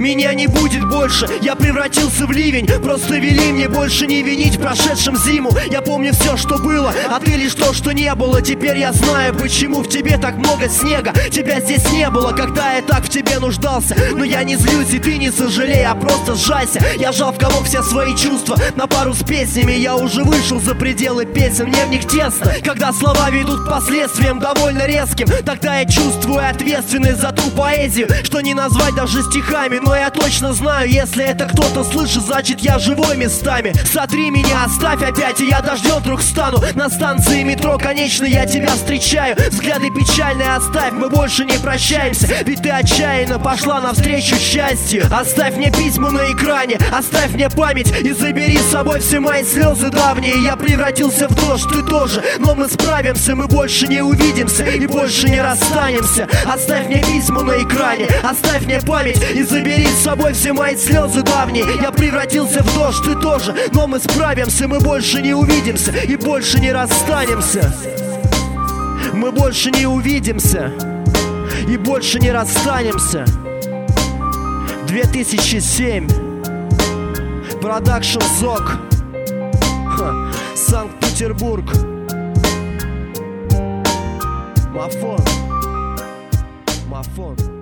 меня не будет больше. Я превратился в ливень, просто вели мне больше не винить в прошедшем зиму. Я помню все, что было, а ты лишь то, что не было. Теперь я знаю, почему в тебе так много снега. Тебя здесь не было, когда я так в тебе нуждался. Но я не злюсь, и ты не сожалей, а просто сжайся. Я жал в комок все свои чувства на пару с песнями. Я уже вышел за пределы песен, мне в них тесно. Когда слова ведут к последствиям довольно резким, тогда я чувствую ответственность за ту поэзию, что не назвать даже стихами. Но я точно знаю, если это кто-то слышит, значит я живой местами. Сотри меня, оставь опять, и я дождем вдруг стану. На станции метро конечной я тебя встречаю. Взгляды печальные оставь, мы больше не прощаемся, ведь ты отчаянно пошла навстречу счастью. Оставь мне письма на экране, оставь мне память и забери с собой все мои слезы давние. Я превратился в дождь, ты тоже, но мы справимся. Мы больше не увидимся и больше не расстанемся. Оставь мне письма на экране, оставь мне память и забери с собой все мои слезы давние. Я превратился в дождь, ты тоже, но мы справимся. Мы больше не увидимся и больше не расстанемся. Мы больше не увидимся и больше не расстанемся. 2007. Продакшн ЗОК. Санкт-Петербург. Мафон.